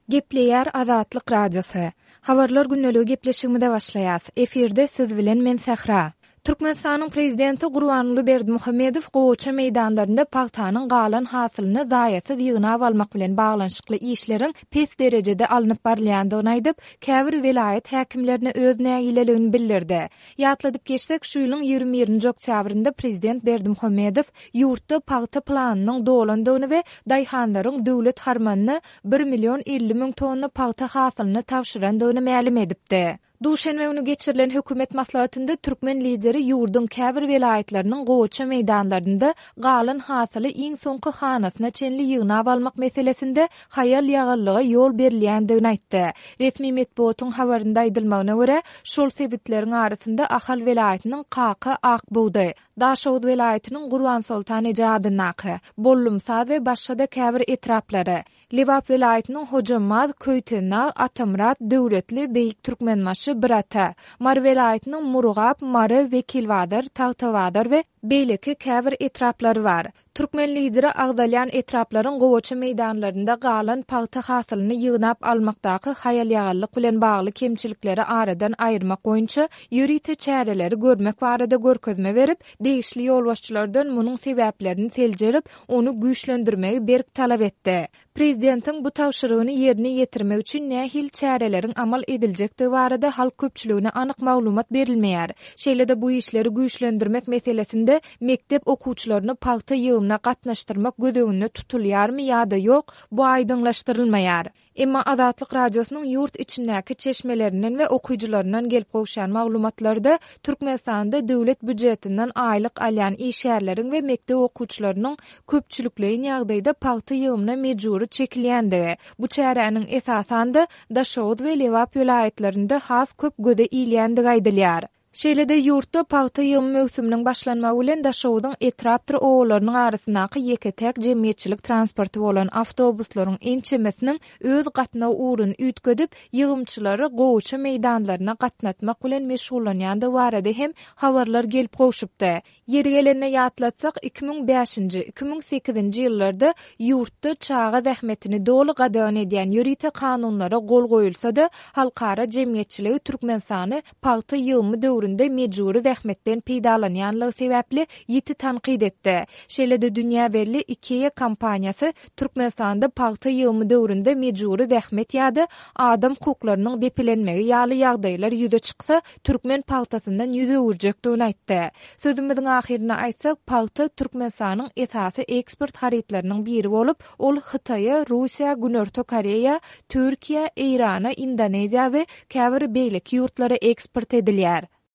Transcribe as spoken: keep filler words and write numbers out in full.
Gepleýär Azatlyk Radiosu. Habarlar günnäli gepleşigimde başlaýas. Eferde siz bilen men Sahra. Türkmenistanyň prezidenti Gurbanuly Berdimuhammedow Goça meýdanlarynda paxtanyň galan hasylyny zaýatsy ýygnap almak bilen baglanyşykly işleriň pes derejede alınıp barylýandygyny aýdyp, käbir vilayet häkimlerine öz nägileligini bildirdi. Ýatladyp geçsek, şu ýylyň ýygrimi birinji oktýabrynda prezident Berdimuhammedow ýurtda paxta planynyň dolandygyny we daýhanlaryň döwlet harmanyna bir million elli ming tonna paxta hasylyny tawşyrandygyny ma'lum edipdi. Duşenbe günü geçirilen hökümet maslahatynda türkmen lideri ýurdun käbir welaýetleriniň Goça meýdanlarynda galan hasyly iň soňky hanasyna çenli ýygnap almak meselesinde haýal ýagyrlyga ýol berilýändigini aýtdy. Resmi medeniýetiň habarynda aýdylmagyna görä, şol sebitleriň arasynda Ahal welaýetiniň Qaky Akbuğday, Daşowut welaýetiniň Gurban Sultan Ejady Naky, Bollumsaz we başga-da käbir etraplary, Lewap welaýetiniň Hojamaz, Köytena, Atamrat, Döwletli, Beýik Türkmenmaşy, Birata, Mar welaýetiniň Murgap, Mary, Vekilwadar, Tagtawadar we beýleki käbir etraplary bar. Türkmen lideri agdalýan etraplaryň Goça meýdanlarynda galan paxta hasylyny ýygnap almakdaky haýal ýagyrlyk bilen bagly kemçilikleri aradan aýyrmak boýunça ýürüýte çäreleri görmek barada görkezme berip, degişli ýolbaşçylardan munyň sebäplerini seljerip, onu güýçlendirmegi berk talap etdi. Prezidentiň bu tawşyrygyny ýerine ýetirmek üçin nähil çäreleriň amal ediljekdi barada halk köpçüligine anyk maglumat berilmeýär. Şeýle-de bu işleri güýçlendirmek meselesinde mektep okuwçylaryny paxta ýygyna gatnaşdyrmak gödeginde tutulýarmy ýa-da ýok, bu aýdyňlaşdyrylmaýar. Emma Azatlyk Radiosynyň ýurt içindäki çeşmelerinden we okuyjylaryndan gelip gowşan maglumatlarda Türkmenistanda döwlet büdjetinden aýlyk alýan işgärleriň we mektep okuwçylarynyň köpçülikleýin ýagdaýda paxta ýygyna mejburi çekilýändigi, bu çäräniň esasanda Daşowut we Lewap welaýetlerinde has köp göde ilýändigi aýdylýar. Şeýle-de ýurtda paxta ýygymy möwsüminiň başlanmagy bilen Daşowutyň etrapdyr owlarynyň arasyndaky ýeke-täk jemgyýetçilik transporty bolan awtobuslaryň ençemesiniň öz gatnaw uğruny ütgedip, ýygymçylary Goça meýdanlaryna gatnatmak bilen meşgullanýandy barada hem habarlar gelip gowşupdy. Ýeri gelende ýatlatsak, iki ming beşinji iki ming sekizinji ýyllarda ýurtda çaga zähmetini dolu gadagan edýän ýürüýte kanunlara gol goýulsa-da, halkara jemgyýetçiligi Türkmenistany paxta ýygymy döwründe mejburi zähmetden peýdalanýanlygy sebäpli ýiti tanqid etdi. Şeýle-de dünýä berli IKEA kompaniýasy Türkmenistanda paxta ýygymy döwründe mejburi zähmet ýa-da adam hukuklarynyň depelenmegi ýaly ýagdaýlar ýüze çyksa, türkmen paxtasyndan ýüze urjekdigini aýtdy. Sözümiziň ahirine aýtsak, paxta Türkmenistanyň esasy eksport haritlarynyň biri bolup, ol Hytaýa, Russiýa, Günorta Koreýa, Türkiýa, Eýrana, Indoneziýa we käbir beýleki ýurtlara eksport edilýär.